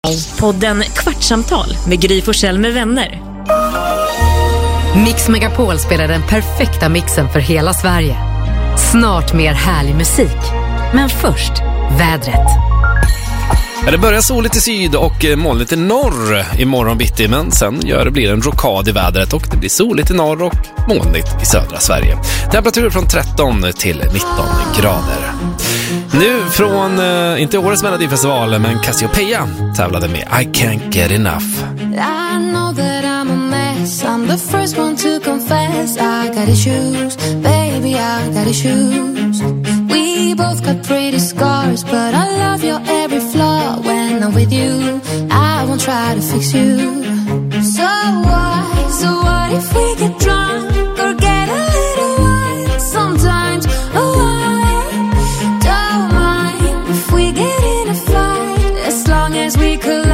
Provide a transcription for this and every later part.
Podden Kvartsamtal med Gry Forssell med vänner. Mix Megapol spelar den perfekta mixen för hela Sverige. Snart mer härlig musik. Men först, vädret. Det börjar soligt i syd och molnigt i norr imorgon bitti, men sen blir det en rokad i vädret och det blir soligt i norr och molnigt i södra Sverige. Temperaturer från 13 till 19 grader. Nu från, inte årets Melodifestival, men Cassiopeia tävlade med I Can't Get Enough. I know that I'm a mess. I'm the first one to confess. I got issues, baby, I got issues. We both got pretty scars, but I love your every flaw. When I'm with you, I won't try to fix you. So what if we get drunk or get a little wine? Sometimes, I don't mind if we get in a fight, as long as we collide.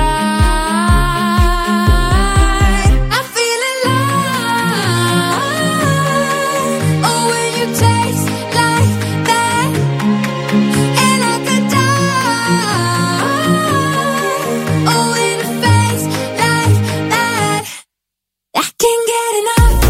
I feel alive. Oh, when you taste like that, and I could die. Oh, in a face like that, I can't get enough.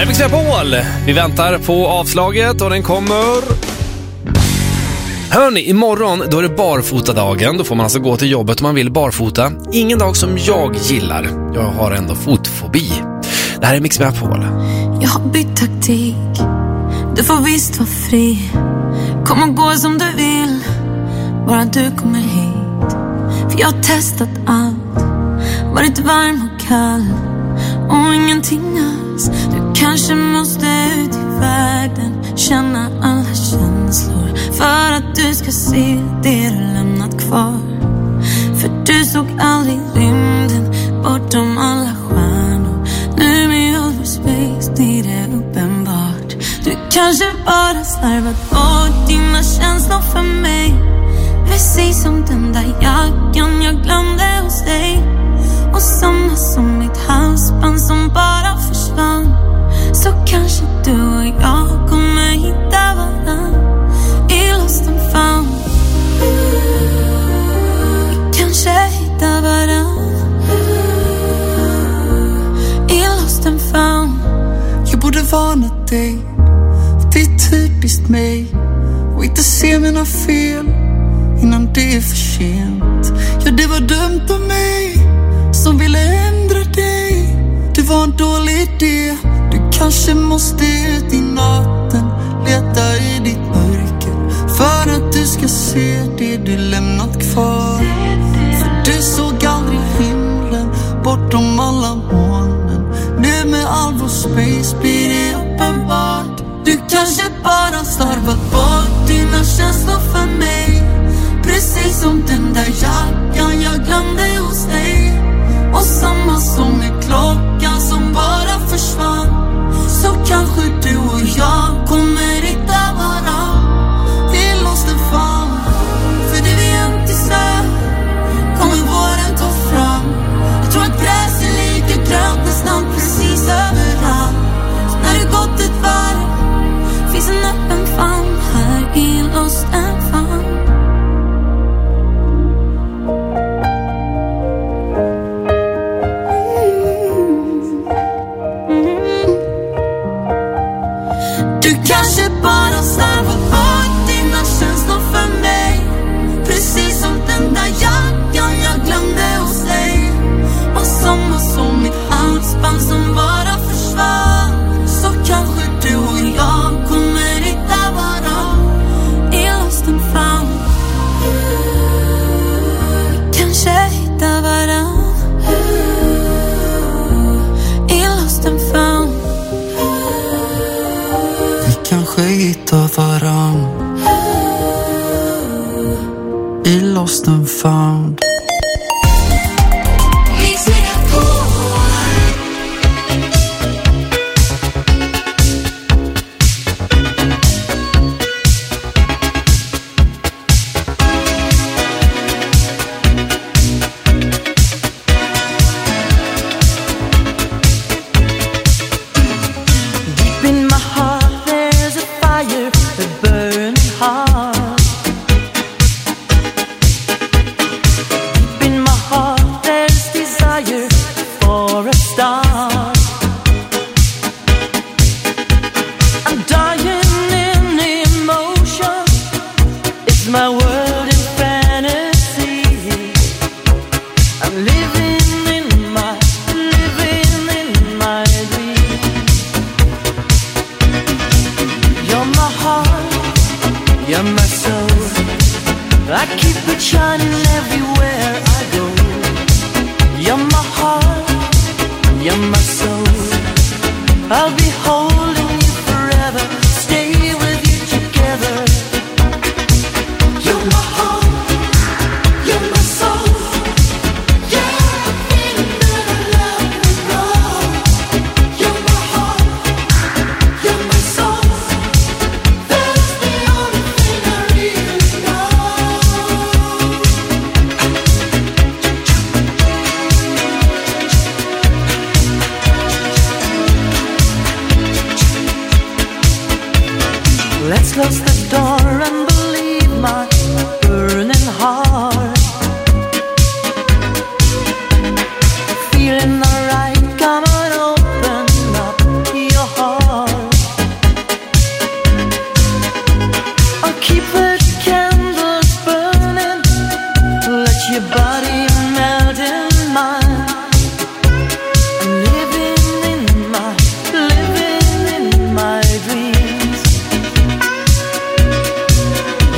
Här är Mix Megapol. Vi väntar på avslaget och den kommer. Hörni, imorgon då är det barfotadagen. Då får man alltså gå till jobbet om man vill barfota. Ingen dag som jag gillar. Jag har ändå fotfobi. Det här är Mix Megapol. Jag har bytt taktik. Du får visst vara fri. Kom och gå som du vill. Bara du kommer hit. För jag har testat allt. Varit varm och kall. Och ingenting alls. Du kanske måste ut i världen. Känna alla känslor. För att du ska se det du lämnat kvar. För du såg aldrig rymden bortom alla stjärnor. Nu med over space, det är det uppenbart. Du kanske bara slarvat bort dina känslor för mig. Precis som den där jackan jag glömde hos dig. Och samma som mitt halsband som bara försvann. Så kanske du och jag kommer hitta varann i lost and found. Kanske hitta varann i lost and found. Jag borde varna dig. Det är typiskt mig. Och inte se mina fel innan det är för sent. Ja, det var dumt av mig som ville ändra dig. Det var en dålig idé. Du kanske måste ut i natten. Leta i ditt mörker. För att du ska se det du lämnat kvar. För du såg aldrig himlen bortom alla molnen. Nu med all vår space blir det uppenbart. Du kanske bara slarvat bort dina känslor för mig. Precis som den där jackan jag glömde hos dig. Och samma som med klockan som bara försvann. Så kanske du och jag kommer hitta varann i lost and found. För det vi inte sa kommer våren ta fram. Jag tror att gräs är lika grönt nästan precis överallt. Så när det gått ett varv finns en öppen famn här i lost and found. Kanske bara slarvat bort dina känslor för mig. Precis som den där jackan jag glömde hos dig. Och samma som mitt halsband som bara försvann. Så kanske du och jag kommer hitta varann i lost and found. Kanske hitta varann i lost and found. Kanske hitta varann i lost and found. Let's close the door and believe my burning heart. Feeling alright, come on, open up your heart.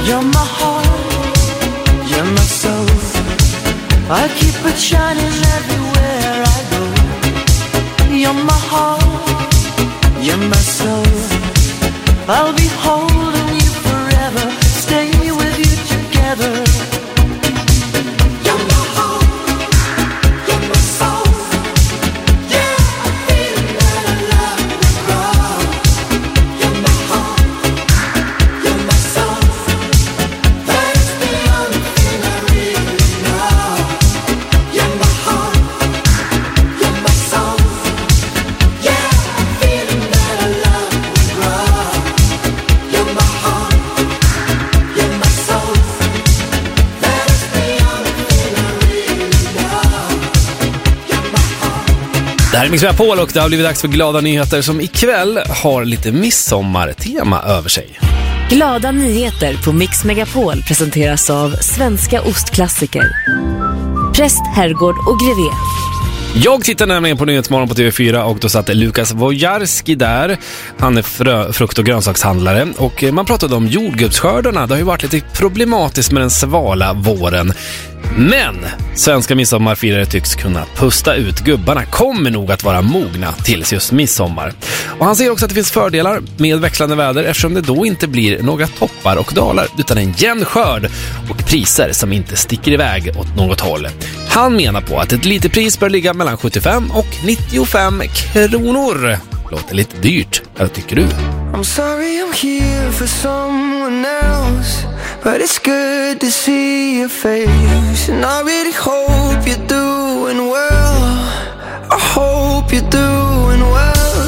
You're my heart, you're my soul. I keep it shining everywhere I go. You're my heart, you're my soul. I'll be holding you forever, stay with you together. You're my heart, you're my soul. Yeah, I feel that I love will grow. You're my heart, you're my soul. That is the only thing I really know. You're my heart, you're my soul. Yeah, I feel that I love will grow. You're my heart, you're my soul. That is the only thing I really know. You're my heart. Det här är Mix Megapol och det har blivit dags för glada nyheter som ikväll har lite midsommartema över sig. Glada nyheter på Mix Megapol presenteras av Svenska ostklassiker. Präst, Herrgård och Grevé. Jag tittar nämligen på Nyhetsmorgon på TV4 och då satt Lukas Wojarski där. Han är frukt- och grönsakshandlare och man pratade om jordgubbsskördarna. Det har ju varit lite problematiskt med den svala våren. Men svenska midsommarfirare tycks kunna pusta ut. Gubbarna kommer nog att vara mogna tills just midsommar. Och han säger också att det finns fördelar med växlande väder eftersom det då inte blir några toppar och dalar utan en jämn skörd och priser som inte sticker iväg åt något håll. Han menar på att ett litet pris bör ligga mellan 75 och 95 kronor. Låter lite dyrt, vad tycker du? I'm sorry I'm here for someone else, but it's good to see your face. And I really hope you're doing well. I hope you're doing well.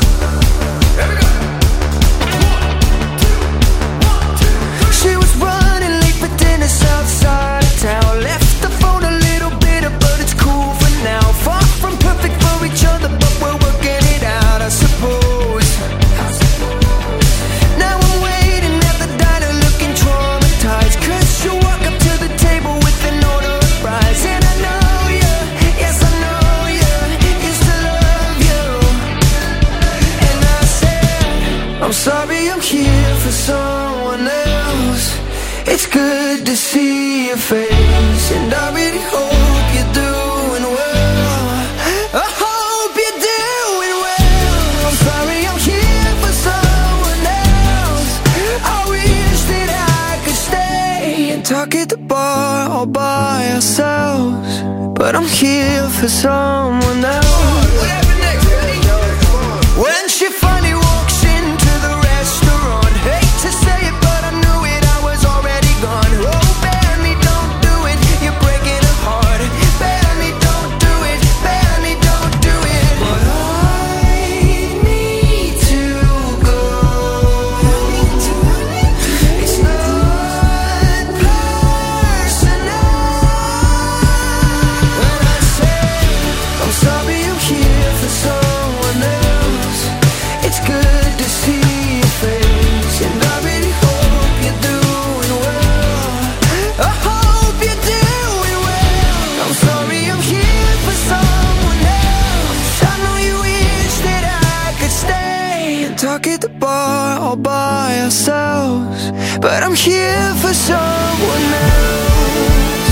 She was running late for dinner outside of town. Left the phone a little bitter, but it's cool for now. Far from perfect for each other, but we're working it out, I suppose. Now I'm waiting at the diner looking traumatized, 'cause you walk up to the table with an order of fries. And I know you, yes I know you, used to love you. And I said, I'm sorry I'm here for someone else. It's good to see your face, and I really hope you're doing well. I hope you're doing well. I'm sorry I'm here for someone else. I wish that I could stay and talk at the bar all by ourselves, but I'm here for someone else. When she finally walks into the restaurant, hate to say it, but I knew it, I was already gone. Oh, bear me, don't do it, you're breaking her heart. Bear me, don't do it, bear me, don't do it. But I need to go. It's not personal. When I say I'm sorry I'm here for someone else, it's good to see your face, and I really hope you're doing well. I hope you're doing well. I'm sorry I'm here for someone else. I know you wish that I could stay and talk at the bar all by ourselves, but I'm here for someone else.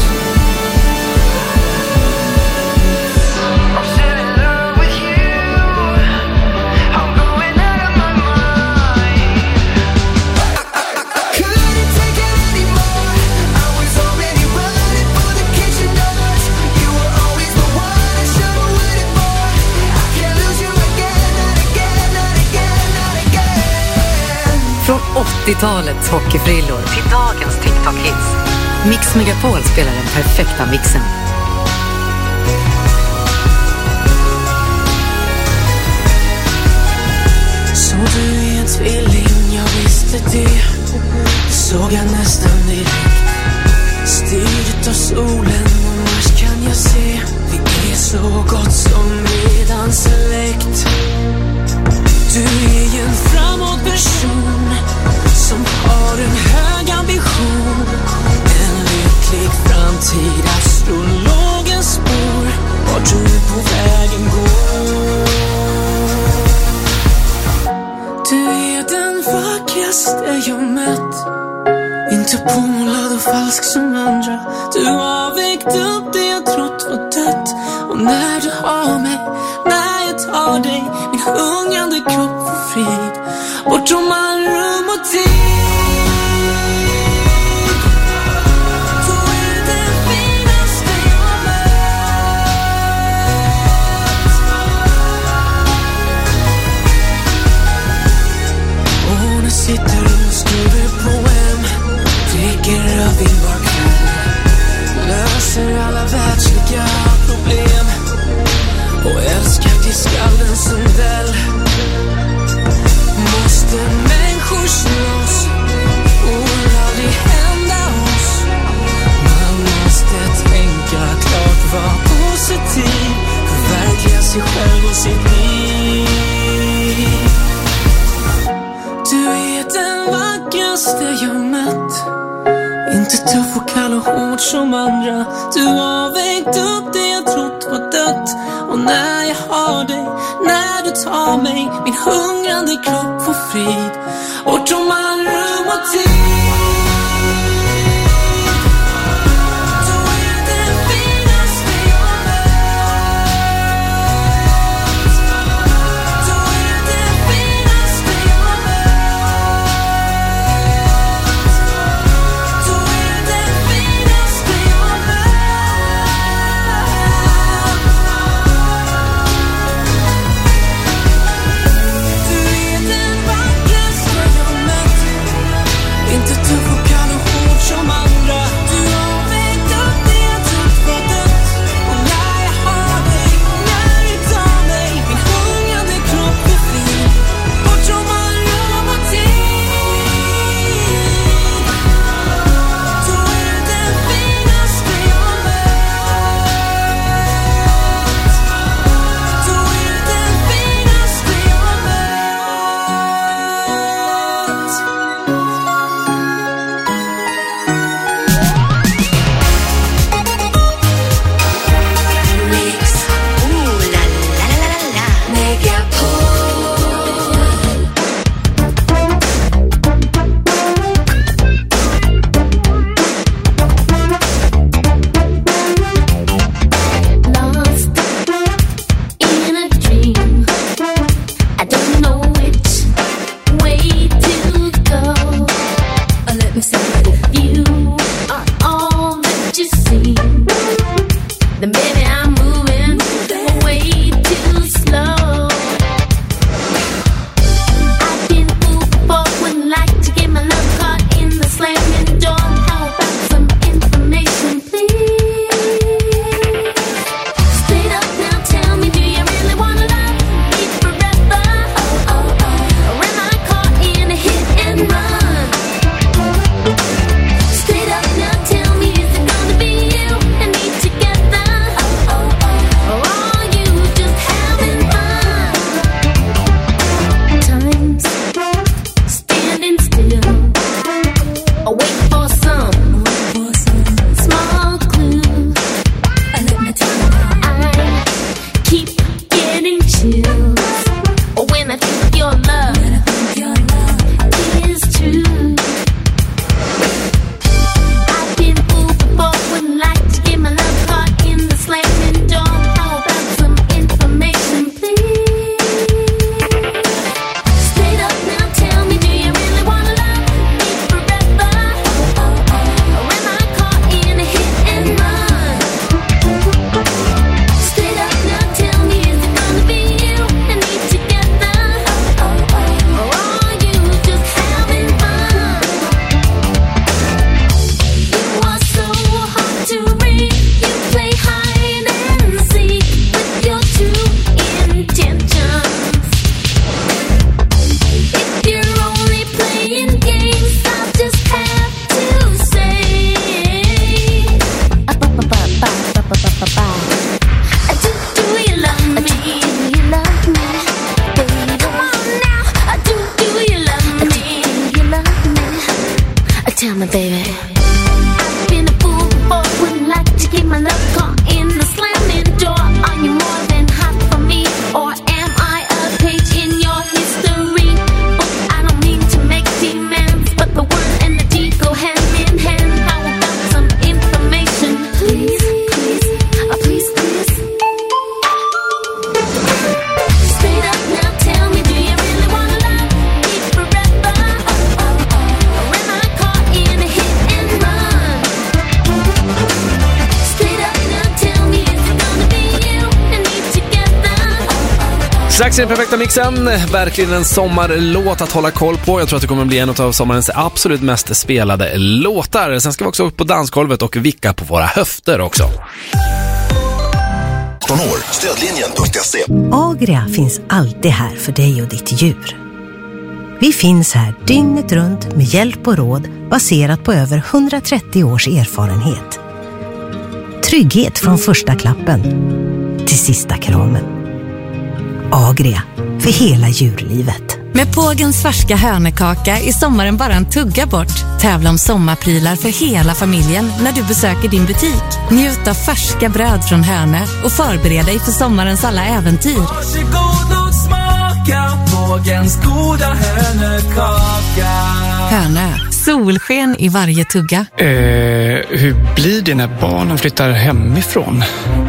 I'm still in love with you. I'm going out of my mind. I couldn't take it anymore. I was already running for the kitchen doors. You were always the one I should have waited for. I can't lose you again, not again, not again, not again. Från 80-talets hockeyfrillor till dagens TikTok-hits. Mix Megapol spelar den perfekta mixen. Så du är en tvilling, jag visste det. Såg jag nästan direkt. Styrt av solen och Mars kan jag se. Vi är så gott som redan släkt. Du är ju en framåt person som har en hög ambition. En lycklig framtid, astrologens spår. Vart du på vägen går. Du är den vackraste jag mött. En Inte påmålad och falsk som andra. Du har väckt upp det jag trott var dött. Och när du har mig, när jag tar dig, min hungrande kropp får frid. Bortom all rum och tid. Sitter och skriver poem, dricker rödvin var kväll, löser alla världsliga problem och älskar till skallen som väl. Måste människor slåss och aldrig hända oss. Man måste tänka klart, vara positiv, förverkliga sig själv och sitt liv. Du är den vackraste jag mött. Inte tuff och kall och hård som andra. Du har väckt upp det jag trott var dött. Och när jag har dig, när du tar mig, min hungrande kropp får frid. Bortom all rum och tid. Hand me Strax i den perfekta mixen, verkligen en sommarlåt att hålla koll på. Jag tror att det kommer bli en av sommarens absolut mest spelade låtar. Sen ska vi också upp på dansgolvet och vicka på våra höfter också. Stödlinjen.se. Agria finns alltid här för dig och ditt djur. Vi finns här dygnet runt med hjälp och råd baserat på över 130 års erfarenhet. Trygghet från första klappen till sista kramen. Agria, för hela djurlivet. Med Pågens färska hönekaka är sommaren bara en tugga bort. Tävla om sommarprylar för hela familjen när du besöker din butik. Njut av färska bröd från Hönö och förbered dig för sommarens alla äventyr. Varsågod och smaka Pågens goda hönekaka. Hönö, solsken i varje tugga. Hur blir det när barnen flyttar hemifrån?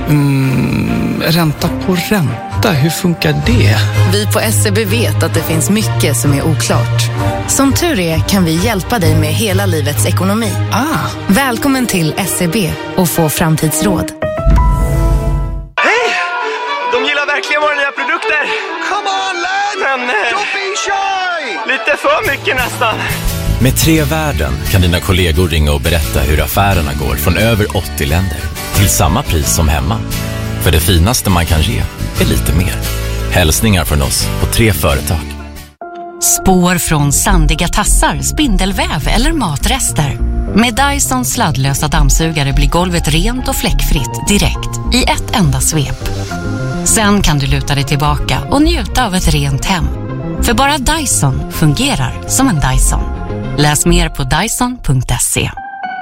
Ränta på ränta, hur funkar det? Vi på SEB vet att det finns mycket som är oklart. Som tur är kan vi hjälpa dig med hela livets ekonomi. Välkommen till SEB och få framtidsråd. Hej! De gillar verkligen våra nya produkter. Come on, lad! Men don't be shy! Lite för mycket nästan. Med 3 värden kan dina kollegor ringa och berätta hur affärerna går från över 80 länder. Till samma pris som hemma. För det finaste man kan ge är lite mer. Hälsningar från oss på 3 företag. Spår från sandiga tassar, spindelväv eller matrester. Med Dyson sladdlösa dammsugare blir golvet rent och fläckfritt direkt i ett enda svep. Sen kan du luta dig tillbaka och njuta av ett rent hem. För bara Dyson fungerar som en Dyson. Läs mer på dyson.se.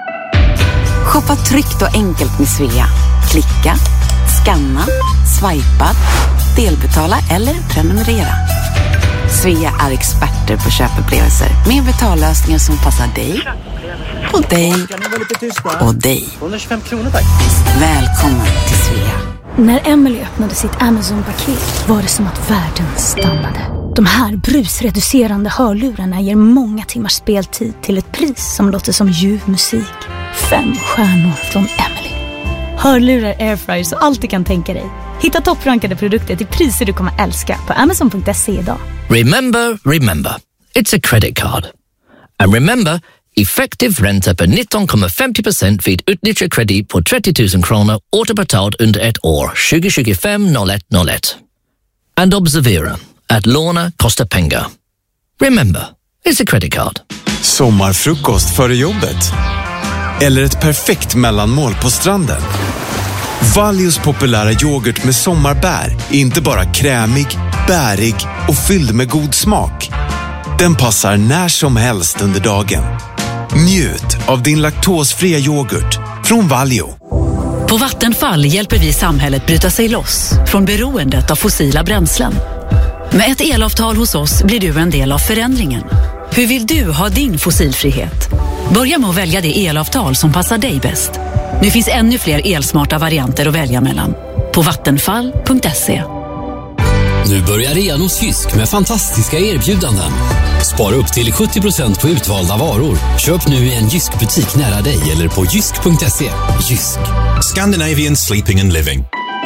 Shoppa tryggt och enkelt med Svea. Klicka, scanna, swipa, delbetala eller prenumerera. Svea är experter på köpupplevelser med betallösningar som passar dig och dig och dig. 125 kronor tack. Välkommen till Svea. När Emily öppnade sitt Amazon-paket var det som att världen stannade. De här brusreducerande hörlurarna ger många timmars speltid till ett pris som låter som ljuv musik. 5 stjärnor från Emily. Hörlurar, airfryer och allt du kan tänka dig. Hitta topprankade produkter till priser du kommer älska på Amazon.se idag. Remember, it's a credit card. And remember, effektiv ränta på 19,50% vid utnyttjad kredit på 30 000 kronor återbetalt under ett år 2025-01-01. And observera att låna kostar pengar. Remember, it's a credit card. Sommarfrukost före jobbet. Eller ett perfekt mellanmål på stranden. Valjos populära yoghurt med sommarbär är inte bara krämig, bärig och fylld med god smak. Den passar när som helst under dagen. Njut av din laktosfria yoghurt från Valio. På Vattenfall hjälper vi samhället bryta sig loss från beroendet av fossila bränslen. Med ett elavtal hos oss blir du en del av förändringen. Hur vill du ha din fossilfrihet? Börja med att välja det elavtal som passar dig bäst. Nu finns ännu fler elsmarta varianter att välja mellan. På vattenfall.se. Nu börjar rean hos Jysk med fantastiska erbjudanden. Spara upp till 70% på utvalda varor. Köp nu i en Jysk-butik nära dig eller på jysk.se. Jysk. Scandinavian Sleeping and Living.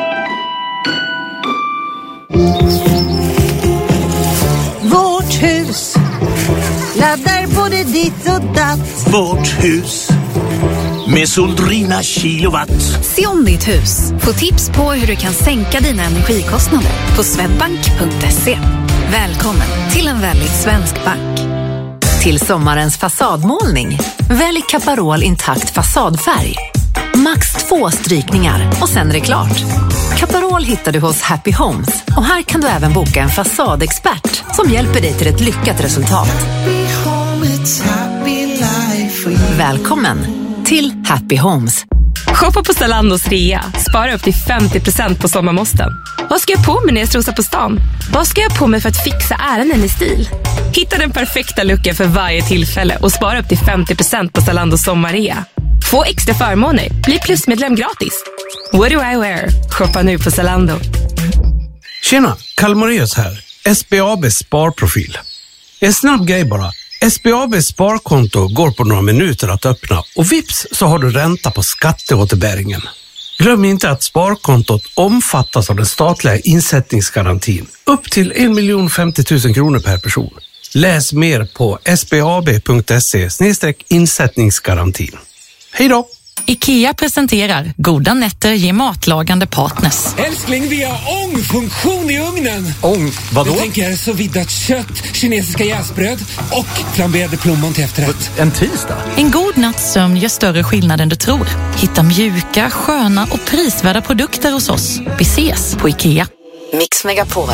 Vårt hus laddar både ditt och datt. Vårt hus med Soldrina kilowatt. Se om ditt hus. Få tips på hur du kan sänka dina energikostnader på swedbank.se. Välkommen till en väldigt svensk bank. Till sommarens fasadmålning. Välj Caparol intakt fasadfärg. Max 2 strykningar och sen är det klart. Caparol hittar du hos Happy Homes. Och här kan du även boka en fasadexpert som hjälper dig till ett lyckat resultat. Välkommen till Happy Homes. Shoppa på Zalandos rea. Spara upp till 50% på sommarmåsten. Vad ska jag på mig när jag strosar på stan? Vad ska jag på mig för att fixa ärenden i stil? Hitta den perfekta looken för varje tillfälle och spara upp till 50% på Zalandos sommarrea. Få extra förmåner. Bli plusmedlem gratis. What do I wear? Shoppa nu på Zalando. Tjena, Kalmoreus här. SBAB Sparprofil. En snabb grej bara. SBABs sparkonto går på några minuter att öppna och vips så har du ränta på skatteåterbäringen. Glöm inte att sparkontot omfattas av den statliga insättningsgarantin. Upp till 1 050 000 kronor per person. Läs mer på sbab.se/insättningsgarantin. Hej då! IKEA presenterar Goda nätter ger matlagande partners. Älskling, vi har ångfunktion i ugnen. Ång? Vadå? Jag tänker så viddat kött, kinesiska jäsbröd och flamberade plommon till efterrätt. En tisdag? En god natts sömn gör större skillnad än du tror. Hitta mjuka, sköna och prisvärda produkter hos oss. Vi ses på IKEA. Mix Megapol.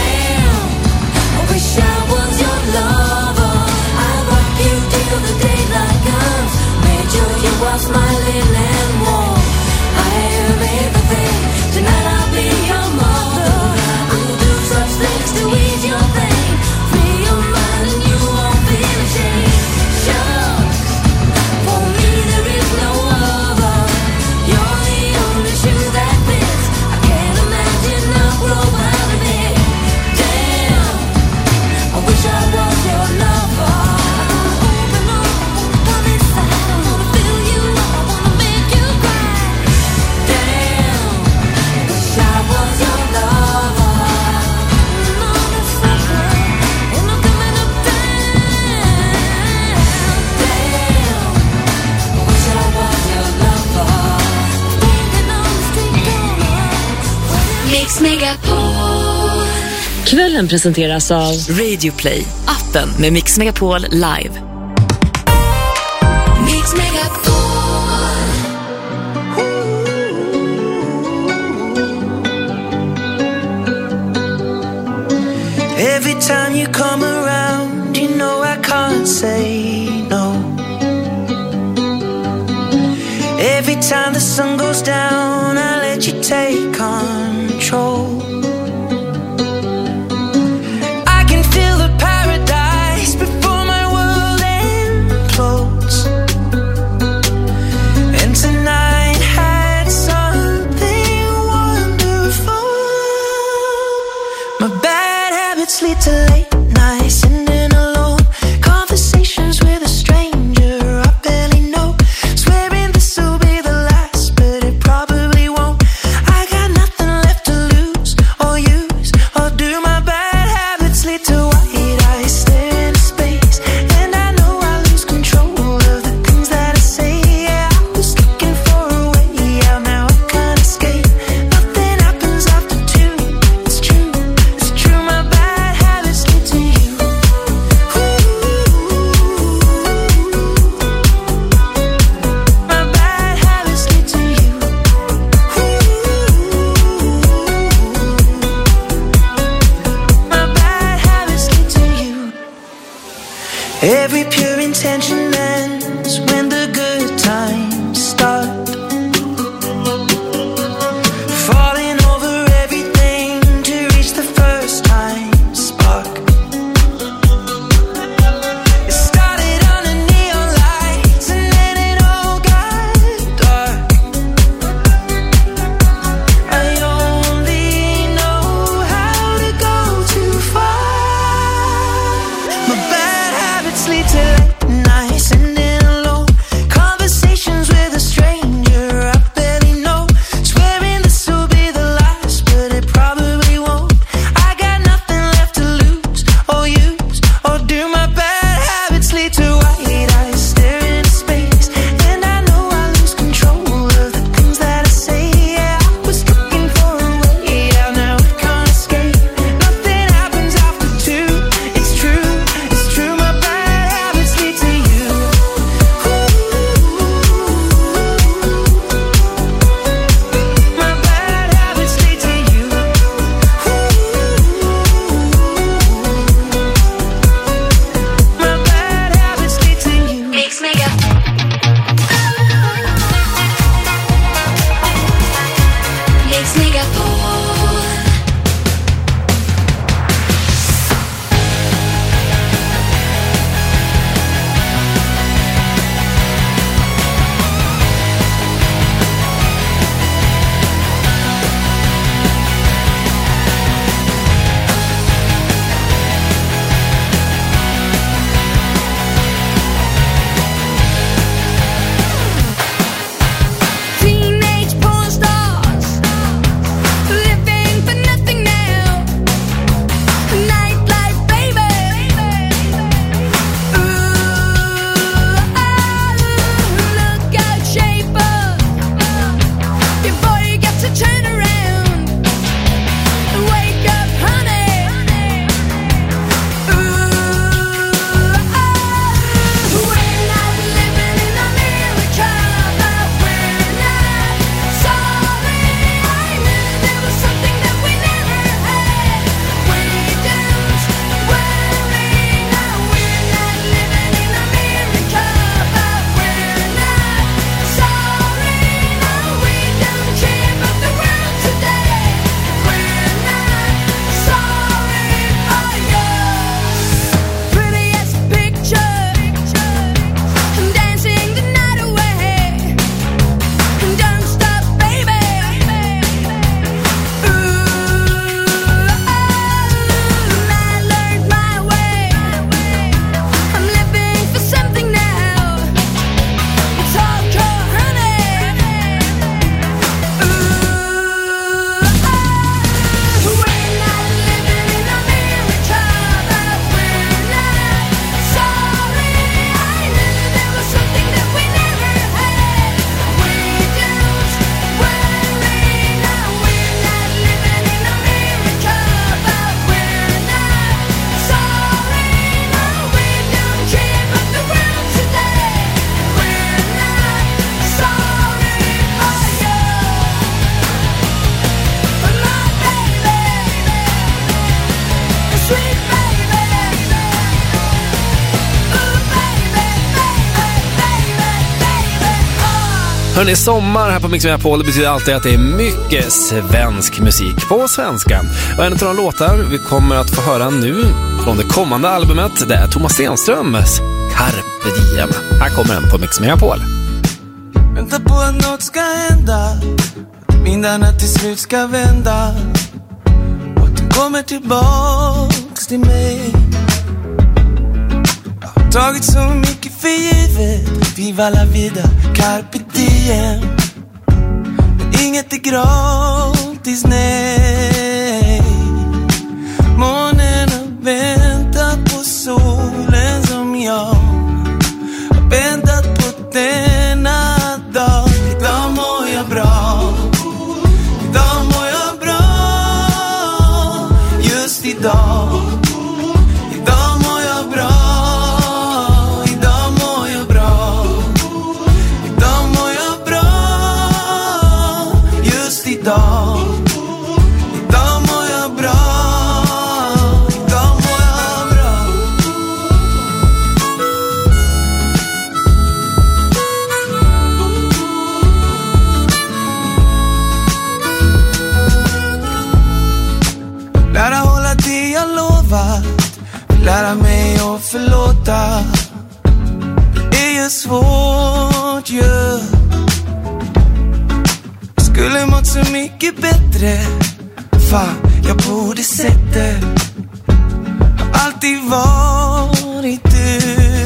Smiling and warm, I am everything. Tonight I'll be your mother. I'll do such things to ease your pain. Free your mind and you won't feel ashamed. Sure, for me there is no other. You're the only shoe that fits. I can't imagine I'll grow out of it. Damn, I wish I was your lover. Kvällen presenteras av Radio Play, appen med Mix Megapol live. Mix Megapol. Every time you come around, you know I can't say no. Every time the sun goes down, I let you take control. Lead to late nights, sitting alone, conversations with a stranger I barely know, swearing this will be the last, but it probably won't. I got nothing left to lose, Hörrni, sommar här på Mix Megapol, det betyder alltid att det är mycket svensk musik på svenska. Och en av de låtar vi kommer att få höra nu från det kommande albumet, det är Thomas Stenströms Carpe Diem. Här kommer den på Mix Megapol. Vänta på att något ska hända, vindarna till slut ska vända och att du kommer tillbaks till mig. Jag har tagit så mycket för givet, viva la vida, carpe diem. Men inget är gratis, nej. Månen har väntat på solen som jag har väntat på denna dag. Idag mår jag bra, idag mår jag bra, just idag. Idag mår jag bra, idag mår jag bra, idag mår jag bra, just idag. Idag mår jag bra, idag mår jag bra. Lära hålla det jag lovat, lära mig att förlåta. Det är ju svårt ju. Skulle mått så mycket bättre, fan jag borde sett det. Har alltid varit du.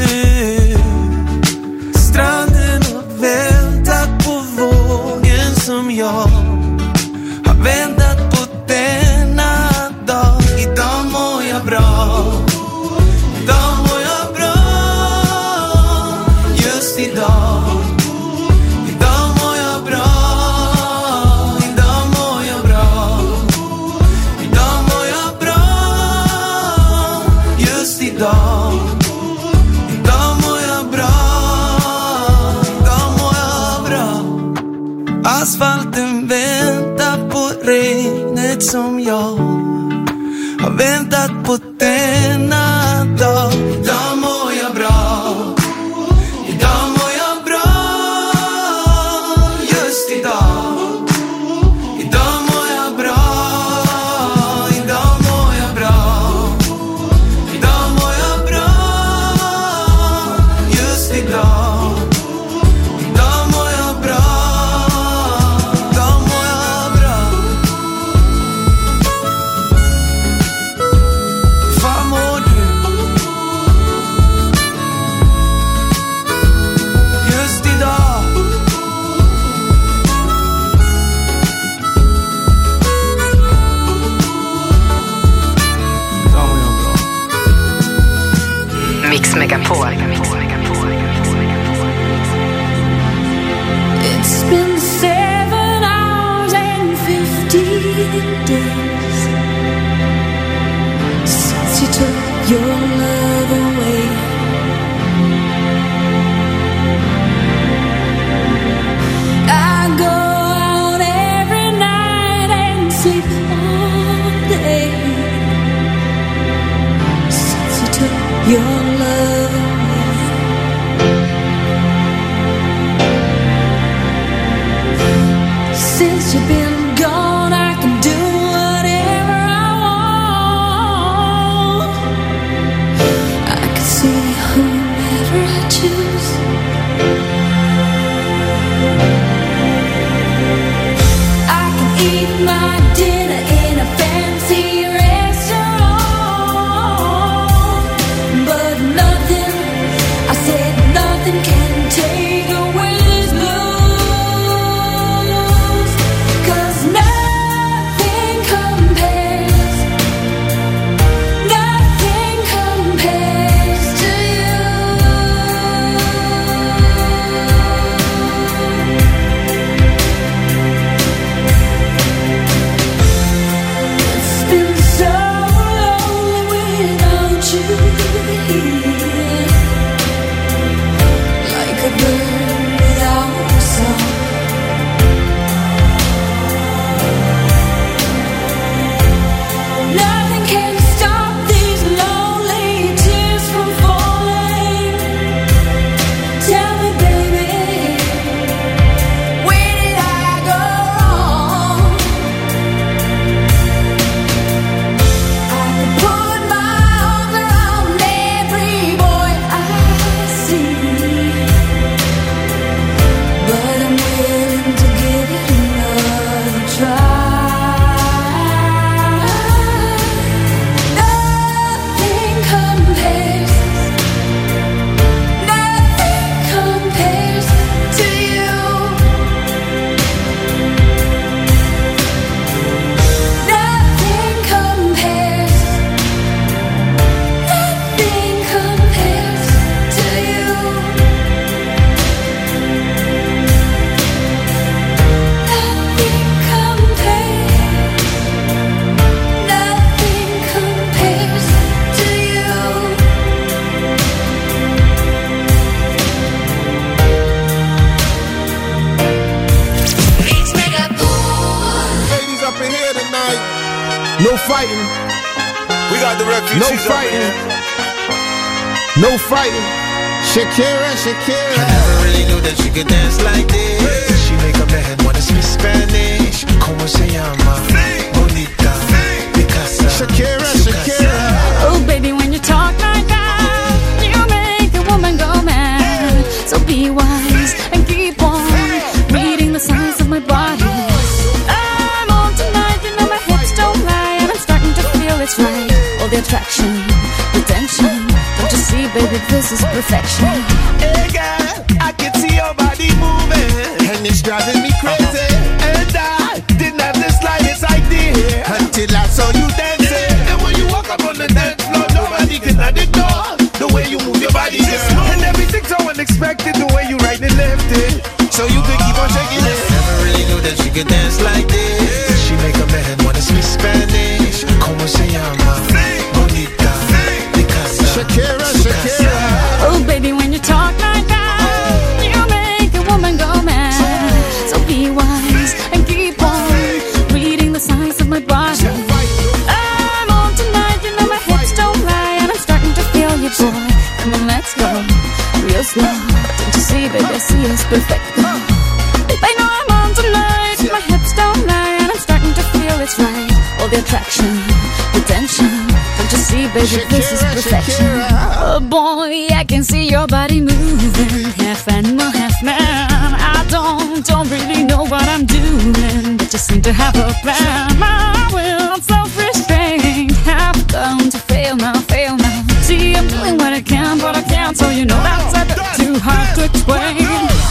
Stranden och väntat på vågen som jag har väntat på denna dag. Idag mår jag bra, idag mår jag bra, just idag. Idag mår jag bra, idag mår jag bra, idag mår jag bra, just idag. Idag mår jag bra, idag mår jag bra. Asfalten väntar på regnet som jag har väntat på denna dag. Idag mår jag bra, idag mår jag bra, just idag. Idag mår jag bra, idag mår jag bra, idag mår jag bra, just idag. Idag mår jag bra, idag mår jag bra. Fan mår du, just idag. Idag mår jag bra. Mix Megapol. It's been 7 hours and 15 days since you took your love away. I go out every night and sleep all day since you took your love away. No fighting. We got the refugees. No fighting. No fighting. Shakira, Shakira. I never really knew that she could dance like this. She make a man wanna speak Spanish. Como se llama? Bonita. Picasa. Shakira, Shakira. Oh, baby, when you talk like that, you make a woman go mad. So be wise and keep on reading the signs of my body. I'm on tonight, you know my hips don't lie, and I'm starting to feel it's right. All the attraction, the tension. Don't you see, baby, this is perfection. Hey, girl, I can see your body moving, and it's driving me crazy. And I didn't have the slightest idea until I saw you dancing. And when you walk up on the dance floor, nobody can ignore the way you move your body, girl. And everything's so unexpected, the way you right and left it, so you could keep on shaking it. Never really knew that she could dance like this. She make a man wanna speak Spanish. Como se llama? Bonita. Picasa. Shakira, Shakira. Oh, baby, when you talk like that, you make a woman go mad. So be wise and keep on reading the signs of my body. I'm on tonight, you know my hips don't lie, and I'm starting to feel you, boy. Come on, let's go real slow. Don't you see, baby, see it's perfect. I know I'm on tonight, my hips don't lie, and I'm starting to feel it's right. All the attraction, the tension. Don't you see, baby, this is perfection. Oh boy, I can see your body moving, half animal, half man. I don't really know what I'm doing, but just seem to have a plan. My will, self-restraint, have come to fail now, fail now. See, I'm doing what I can, but I can't, so you know that's a bit too hard to explain.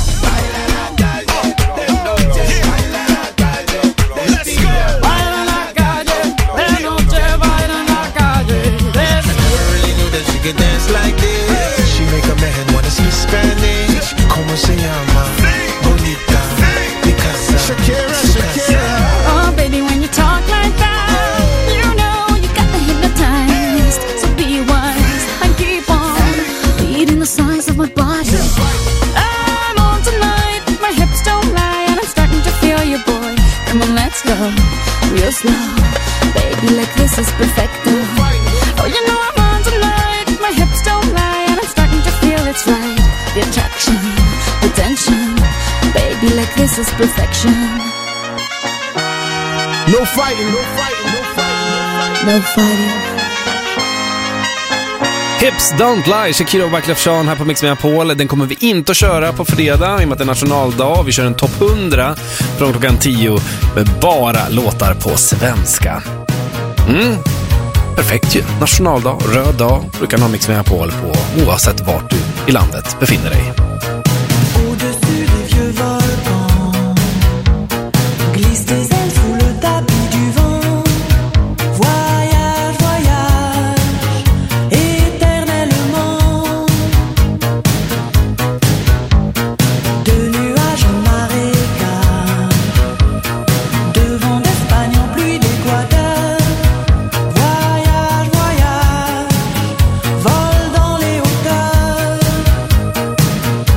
Can dance like this. She make a man wanna speak Spanish. Como se llama? Bonita. Picasa. Shakira, Shakira. Oh, baby, when you talk like that, you know you got me hypnotized. So be wise and keep on reading the signs of my body. I'm on tonight, my hips don't lie, and I'm starting to feel you, boy. Come on, let's go real slow, baby, like this is perfecto. Oh, you know I'm on tonight, my hips don't lie, and I'm starting to feel it's right. The attraction, the tension, baby, like this is perfection. No fighting, no fighting, no fighting, no fighting. Hips Don't Lie, Shakira och Wyclef Jean här på Mix Megapol. Den kommer vi inte att köra på fredag i och med att det är nationaldag. Vi kör en topp 100 från klockan 10 med bara låtar på svenska. Perfekt ju. Nationaldag, röd dag. Du kan ha Mix Megapol på oavsett vart du i landet befinner dig. Au-dessus des vieux volcans, glisse tes ailes sous le tapis du vent. Voyage, voyage, éternellement. De nuages en marécage, de vent d'Espagne en pluie d'Équateur. Voyage, voyage, vol dans les hauteurs.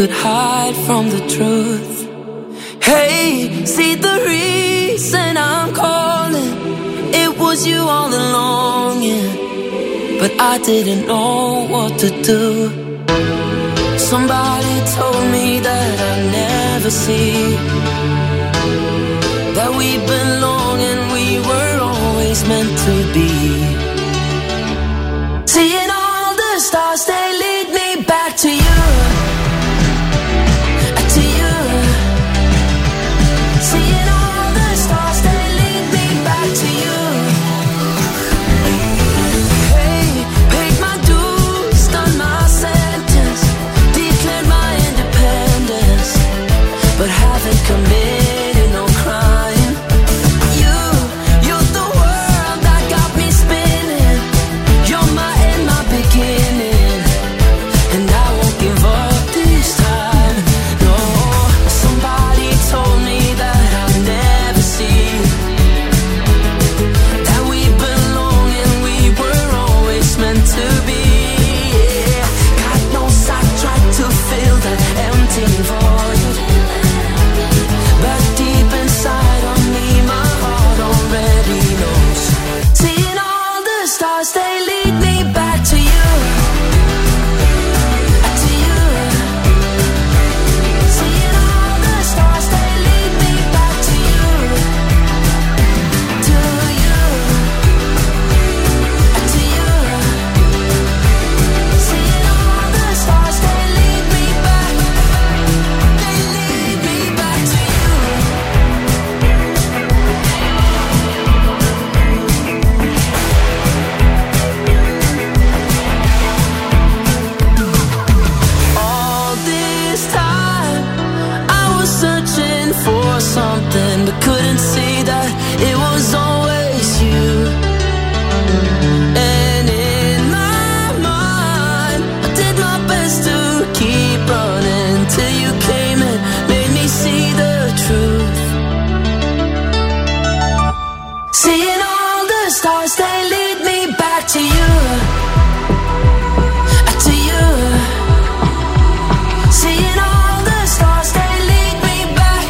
could hide from the truth. Hey, see the reason I'm calling, it was you all along, yeah. But I didn't know what to do. Somebody told me that I'd never see, that we belong and we were always meant to be. Seeing all the stars, they lead me back to you. To you. Seeing all the stars, they lead me back to you. Hey, paid my dues, done my sentence, declared my independence, but haven't committed no crime. You're the world that got me spinning. You're my end, my beginning, and I won't give up this time. No, somebody told me that I'll never see, that we belong and we were always meant to be. Yeah. God knows I tried to fill that empty void, but deep inside of me, my heart already knows. Seeing all the stars, they lead me back to you. To you. Seeing all the stars, they lead me back to you. To you. To you. Seeing all the stars, they lead me back. They lead me back to you. All this time I was searching for something, but couldn't see that it was always you. And in my mind, I did my best to keep running till you came and made me see the truth. Seeing all the stars, they lead me back to you. To you. Seeing all the stars, they lead me back.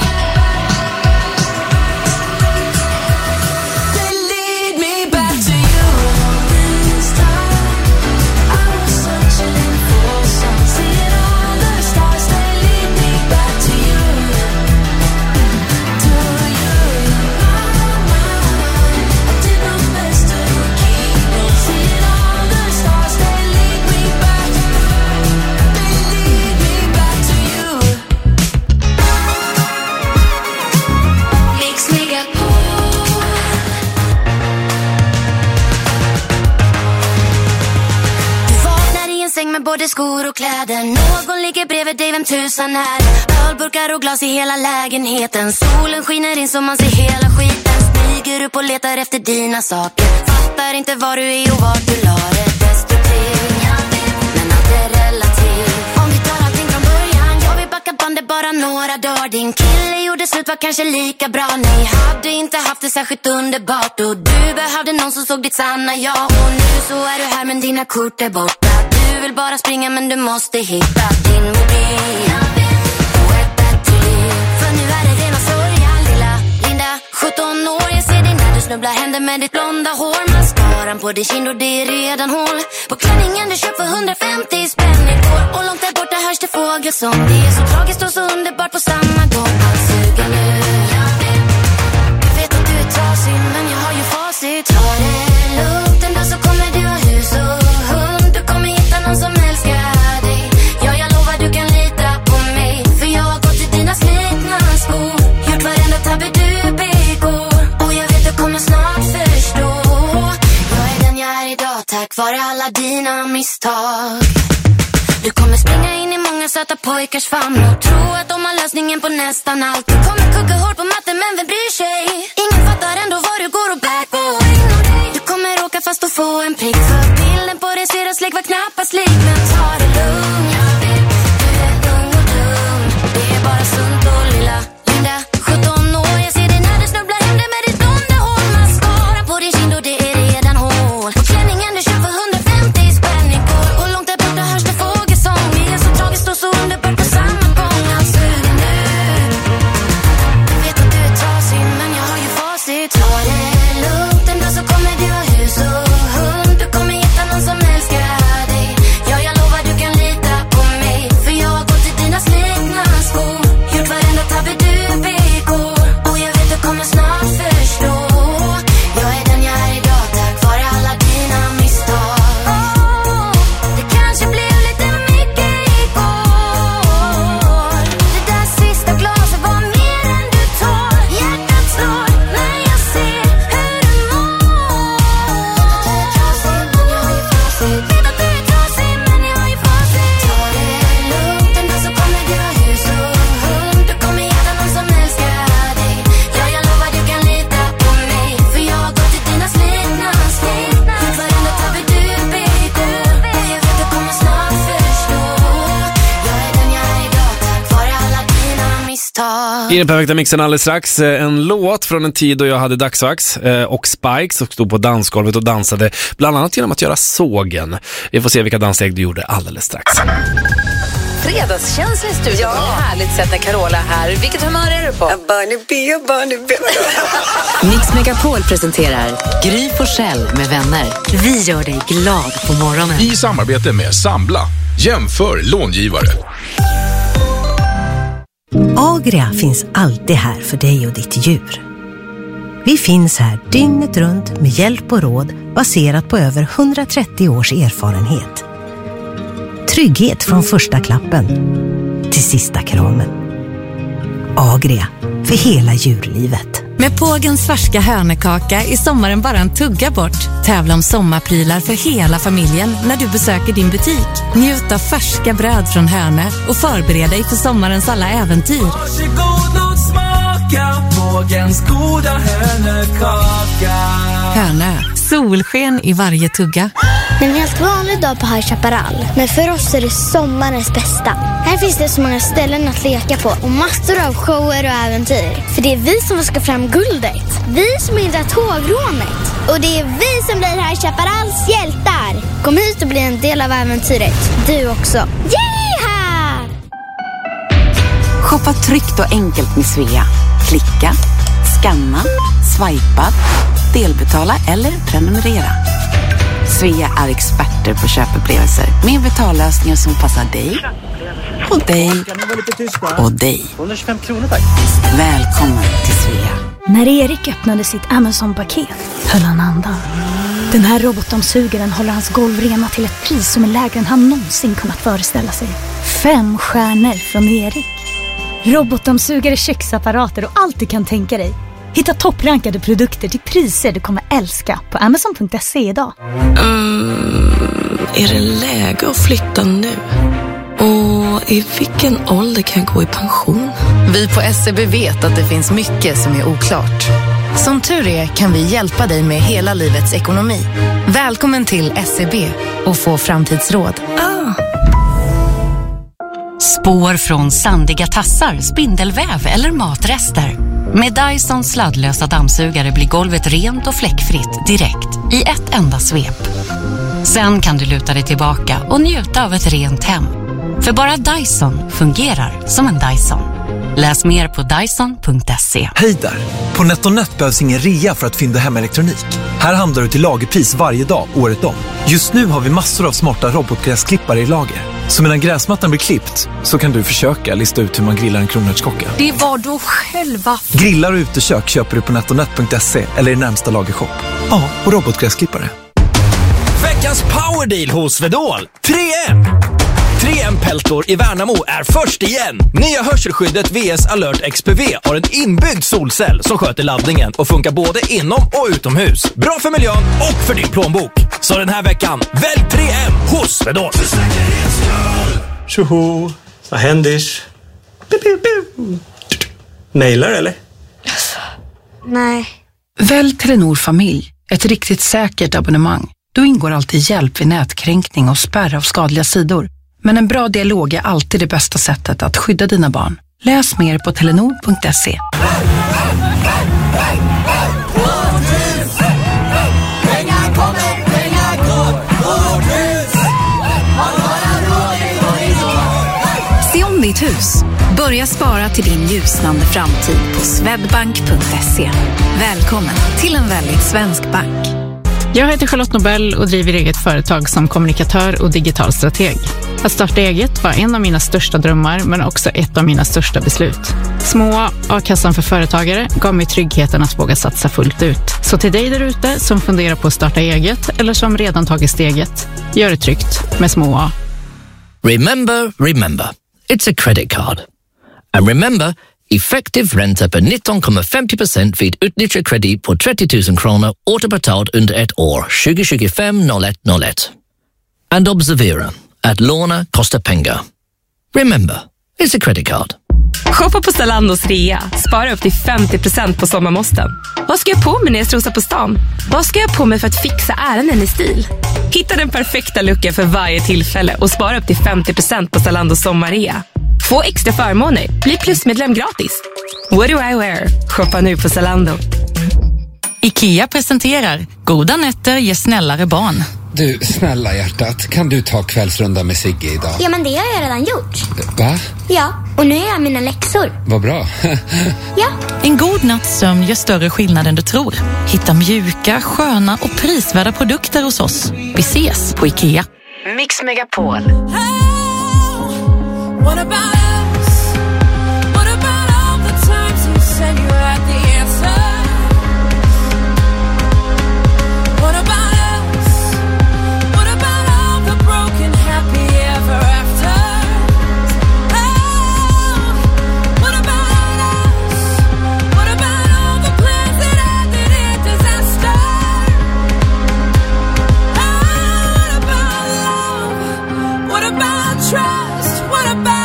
They lead me back to you. This time I was searching for some. Seeing all the stars, they lead me back to you. To you. I did my best to keep on. Seeing all the stars, they lead me back. They lead me back to you. Mix Megapol. Du vaknar i en säng med både skor och kläder. Någon ligger bredvid dig, vem tusan är? Ölburkar och glas i hela lägenheten. Solen skiner in så man ser hela skiten. Smyger upp och letar efter dina saker. Fattar inte var du är och vart du la det. Destruktiv, jag vet, men allt är relativt. Om vi tar allting från början, jag vill backa bandet bara några dagar. Din kille gjorde slut, var kanske lika bra. Ni hade inte haft det särskilt underbart, och du behövde någon som såg ditt sanna jag. Och nu så är du här men dina kort är borta. Du vill bara springa men du måste hitta din mobil och ett bättre liv. För nu är det rena sorgen, lilla Linda, 17 år. Jag ser dig när du snubblar händer med ditt blonda hår. Mascaran på din kind och det är redan hål på klänningen du köpt för 150 spänn igår. Och långt där borta hörs det fågelsång. Det är så tragiskt och så underbart på samma gång. Allt suger nu, jag vet att du är trasig, men jag har ju facit. Ta det lugnt, en dag så kommer du ha hus och hund. Du kommer hitta någon som älskar dig. Ja, jag lovar du kan lita på mig, för jag har gått i dina slitna skor. Gjort varenda tabbe du begår, och jag vet du kommer snart förstå. Jag är den jag är idag, tack vare alla dina misstag. Du kommer springa in i många söta pojkars famn och tro att de har lösningen på nästan allt. Du kommer kugga hårt på matten, men vem bryr sig? Ingen fattar ändå vad du går och bär på. Du kommer åka fast och få en prick, för bilden på dig ser släck var knappast lik. Men ta det lugnt, jag vet, du är ung och dum. Det är bara sunt och lilla Linda, 17 år. Jag ser dig när du snubblar händer med ditt blonda hår. Mascara på din kind och det är redan hål på klänningen du köpt för 150 spänn igår. Och långt där borta hörs det fågelsång. Det är så tragiskt och så underbart på samma I den perfekta mixen alldeles strax en låt från en tid då jag hade dagsvax och Spikes och stod på dansgolvet och dansade bland annat genom att göra sågen. Vi får se vilka danssteg du gjorde alldeles strax. Fredagskänsla i studion. Ja. Härligt sätt när Carola här. Vilket humör är du på? Barney. Mix Megapol presenterar Gry Forssell med vänner. Vi gör dig glad på morgonen. I samarbete med Sambla. Jämför långivare. Agria finns alltid här för dig och ditt djur. Vi finns här dygnet runt med hjälp och råd baserat på över 130 års erfarenhet. Trygghet från första klappen till sista kramen. Agria, för hela djurlivet. Med Pågens färska hönekaka är sommaren bara en tugga bort. Tävla om sommarprylar för hela familjen när du besöker din butik. Njut av färska bröd från Hönö och förbered dig för sommarens alla äventyr. Varsågod och smaka Pågens goda hönekaka. Hönö, solsken i varje tugga. En helt vanlig dag på High Chaparral. Men för oss är det sommarens bästa. Här finns det så många ställen att leka på och massor av shower och äventyr. För det är vi som ska fram guldet. Vi som hindrar tågrånet. Och det är vi som blir High Chaparrals hjältar. Kom hit och bli en del av äventyret. Du också. Yeeha! Shoppa tryggt och enkelt med Svea. Klicka, scanna, swipa, delbetala eller prenumerera. Svea är experter på köpupplevelser med betallösningar som passar dig och dig och dig. 125 kronor tack. Välkommen till Svea. När Erik öppnade sitt Amazon-paket höll han andan. Den här robotdammsugaren håller hans golv rena till ett pris som är lägre än han någonsin kunnat föreställa sig. 5 stjärnor från Erik. Robotdammsugare, köksapparater och allt du kan tänka dig. Hitta topprankade produkter till priser du kommer älska på Amazon.se idag. Är det läge att flytta nu? Och i vilken ålder kan jag gå i pension? Vi på SEB vet att det finns mycket som är oklart. Som tur är kan vi hjälpa dig med hela livets ekonomi. Välkommen till SEB och få framtidsråd. Spår från sandiga tassar, spindelväv eller matrester. Med Dyson sladdlösa dammsugare blir golvet rent och fläckfritt direkt i ett enda svep. Sen kan du luta dig tillbaka och njuta av ett rent hem. För bara Dyson fungerar som en Dyson. Läs mer på dyson.se. Hej där! På NetOnNet behövs ingen rea för att fynda hem elektronik. Här handlar du till lagerpris varje dag, året om. Just nu har vi massor av smarta robotgräsklippare i lager. Så medan gräsmattan blir klippt så kan du försöka lista ut hur man grillar en kronärtskocka. Det var då själva. Grillar och utekök köper du på NetOnNet.se eller i närmsta lagershop. Ja, och robotgräsklippare. Veckans powerdeal hos Vedol. 3M! 3M Peltor i Värnamo är först igen. Nya hörselskyddet VS Alert XPV har en inbyggd solcell som sköter laddningen och funkar både inom och utomhus. Bra för miljön och för din plånbok. Så den här veckan, välj 3M hos Vedol. Tjoho, vad händer? Mailar eller? Nej. Välj Telenor Familj, ett riktigt säkert abonnemang. Då ingår alltid hjälp vid nätkränkning och spärr av skadliga sidor. Men en bra dialog är alltid det bästa sättet att skydda dina barn. Läs mer på telenor.se. Se om ditt hus. Börja spara till din ljusnande framtid på swedbank.se. Välkommen till en väldigt svensk bank. Jag heter Charlotte Nobel och driver eget företag som kommunikatör och digital strateg. Att starta eget var en av mina största drömmar, men också ett av mina största beslut. Små A-kassan för företagare gav mig tryggheten att våga satsa fullt ut. Så till dig där ute som funderar på att starta eget eller som redan tagit steget, gör det tryggt med Små A. Remember, it's a credit card. And remember, effektiv ränta på 19,50% vid utnyttjad kredit på 30 000 kronor återbetalt under ett år 2025-01-01. And observera att låna kostar pengar. Remember, it's a credit card. Shoppa på Zalandos rea. Spara upp till 50% på sommarmåsten. Vad ska jag på mig när jag strosar på stan? Vad ska jag på mig för att fixa ärenden i stil? Hitta den perfekta looken för varje tillfälle och spara upp till 50% på Zalandos sommarrea. Få extra förmåner. Bli plusmedlem gratis. What do I wear? Shoppa nu på Zalando. IKEA presenterar Goda nätter ger snällare barn. Du, snälla hjärtat, kan du ta kvällsrunda med Sigge idag? Ja, men det har jag redan gjort. Va? Ja, och nu är jag mina läxor. Vad bra. Ja. En god natts sömn gör större skillnad än du tror. Hitta mjuka, sköna och prisvärda produkter hos oss. Vi ses på IKEA. Mix Megapol. What about us? What about all the times you said you had the answer? What about us? What about all the broken happy ever after? Oh, what about us? What about all the plans that ended in disaster? Oh, what about love? What about trust? What about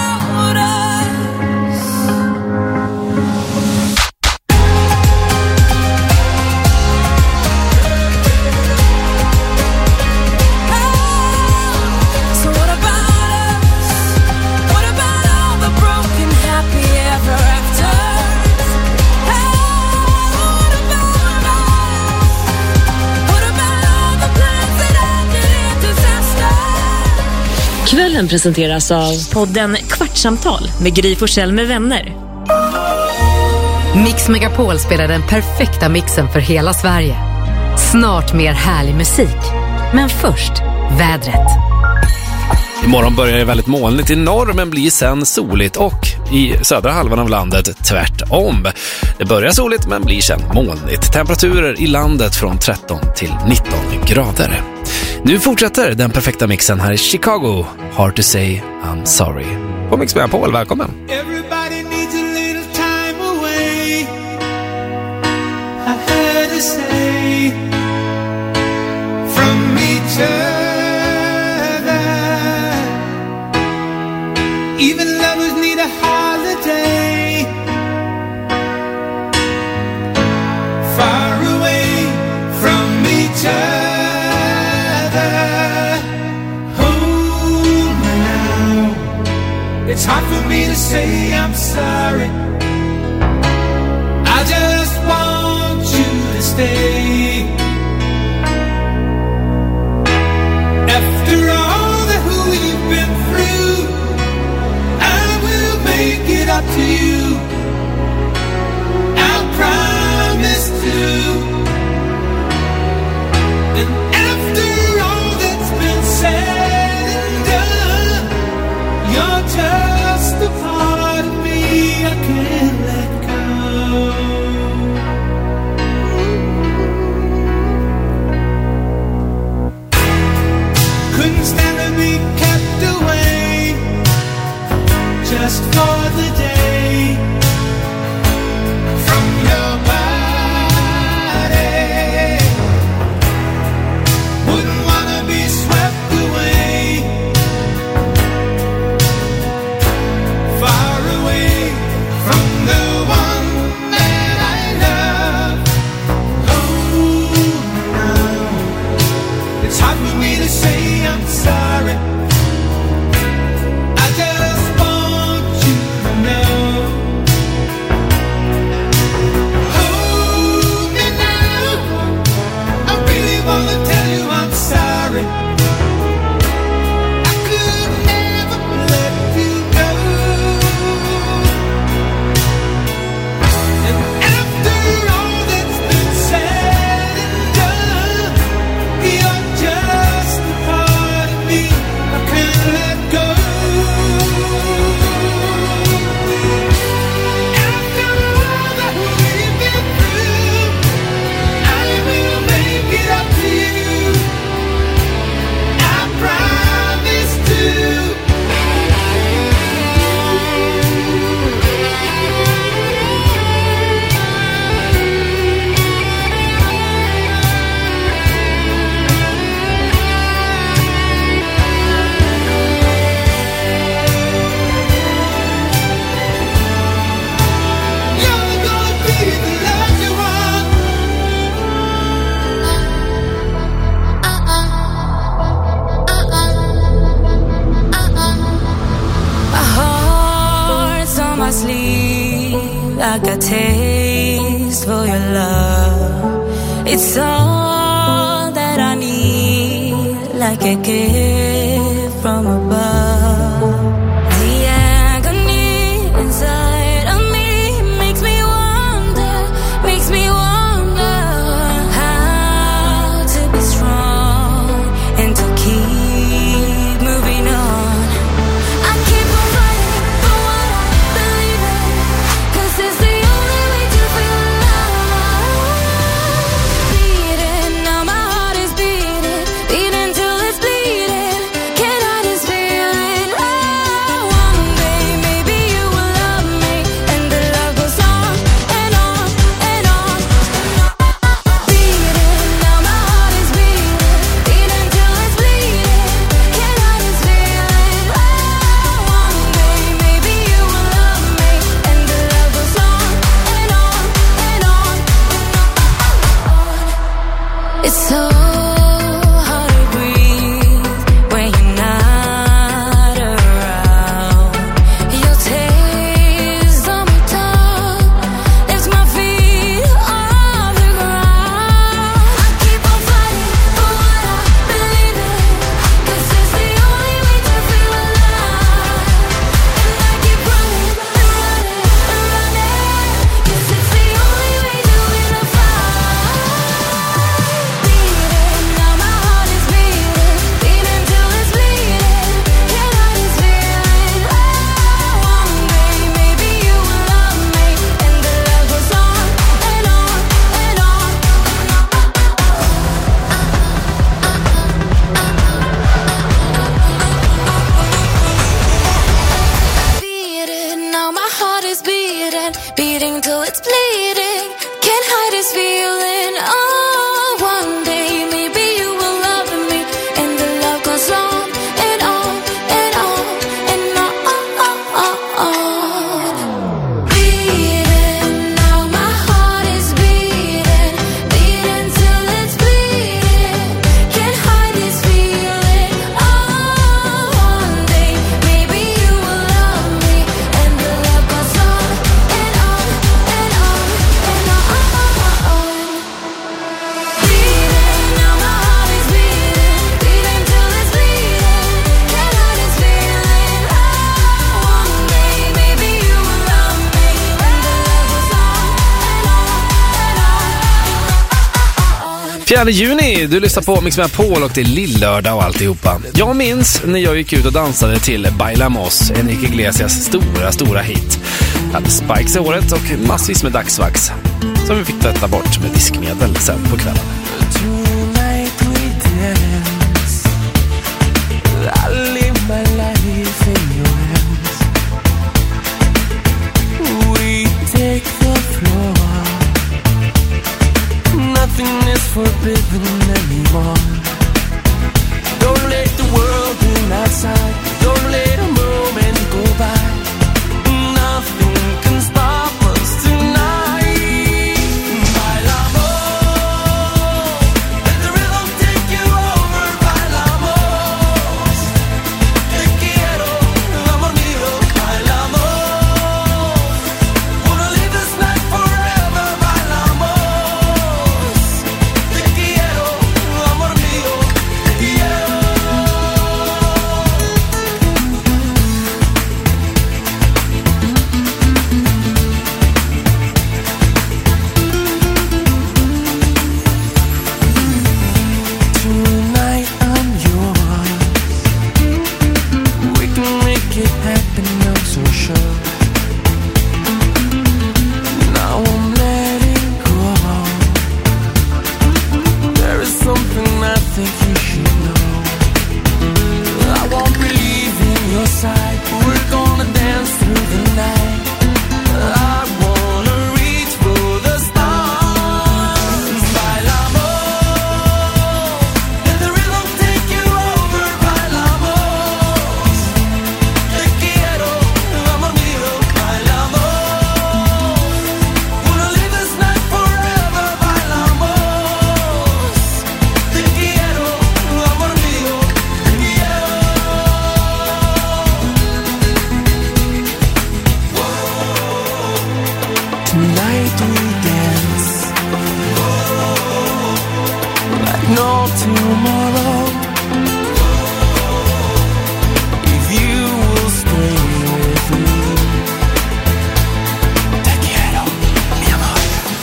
Kvällen presenteras av podden Kvartsamtal med Gry Forssell med vänner. Mix Megapol spelar den perfekta mixen för hela Sverige. Snart mer härlig musik. Men först, vädret. Imorgon börjar det väldigt molnigt i norr men blir sen soligt och i södra halvan av landet tvärtom. Det börjar soligt men blir sen molnigt. Temperaturer i landet från 13 till 19 grader. Nu fortsätter den perfekta mixen här i Chicago. Hard to say I'm sorry. På Mix Megapol, välkommen. Everybody needs a little time away. I had to say from each other. Even lovers need a holiday. Far away from each other. It's hard for me to say I'm sorry. I just want you to stay. After all that we've been through, I will make it up to you. I'll promise to. And after all that's been said and done, you're just a part of me I can't let go. Couldn't stand to be kept away just for the day. I got taste for your love. It's all that I need, like a gift from above. The agony inside of me makes me wonder how to be strong and to keep moving on. I keep on fighting for what I believe in, 'cause it's the only way to feel alive. Beating, now my heart is beating, beating till it's bleeding. Can't hide this feeling. Oh, one day maybe you will love me, and the love goes on and on and on. Beating, now my heart is beating, beating till it's bleeding. Can't hide this feeling. Oh, one day maybe you will love me, and the love goes on and on and on. It's so hard to breathe when you're not around. Your taste on my tongue lifts my feet off the ground. I keep on fighting for what I believe in, 'cause it's the only way to feel alive. And I keep running and running and running, 'cause it's the only way to win a fight. Beating, now my heart is beating, beating till it's bleeding. Can't hide this feeling. Oh, one day maybe you will love me, and the love goes on and on and on. Beating, now my heart is beating, beating till it's bleeding. Can't hide this feeling. Oh, one day maybe you will love me, and the love goes on and on and on and on. Beating, now my heart is beating, beating till it's bleeding. Can't hide this feeling. Oh, one day maybe you will love me, and the love goes on and on and on and on. Beating, now my heart is beating, beating till it's bleeding. Can't hide this feeling. Oh, one day maybe you will love me, and the love goes on and on. 4 juni, du lyssnar på Mix Megapol och det är lillördag och alltihopa. Jag minns när jag gick ut och dansade till Bailamos, Enrique Iglesias stora hit. Jag hade Spikes i håret och massvis med dagsvax som vi fick tvätta bort med diskmedel sen på kvällen. Tonight we dance. I live my life in your hands. We take the floor. Nothing is forbidden anymore. Don't let the world in outside. Don't let a moment go by. Nothing can stop us tonight. Bailamos. Let the rhythm take you over. Bailamos. Te quiero, amor mío. Bailamos. Wanna live this night forever. Bailamos. Te quiero, amor mío. night we dance like no tomorrow. If you will stay with me, te quiero, mi amor.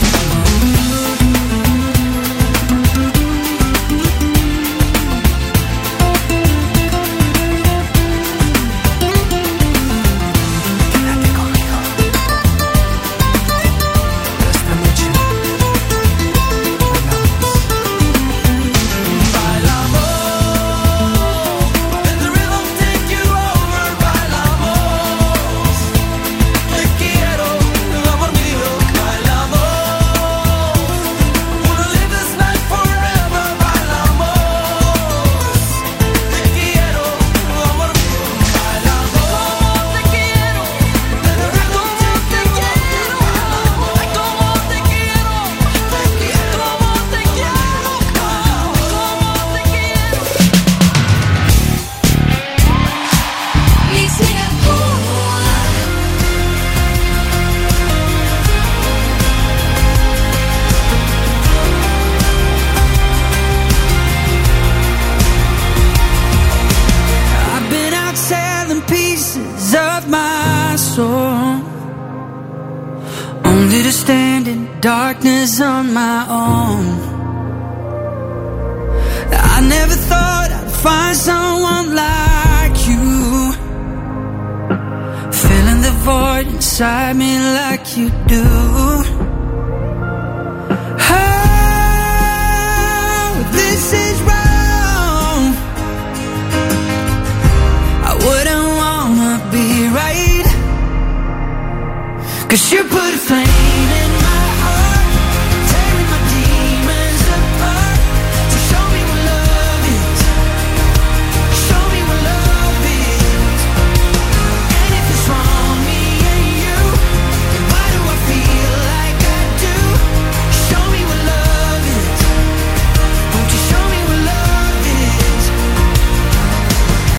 Quédate conmigo. Esta noche I've been out selling pieces of my soul, only to stand in darkness on my own. I never thought I'd find someone like you, filling the void inside me like you do. Oh, this is wrong. I wouldn't wanna be right, 'cause you put a flame in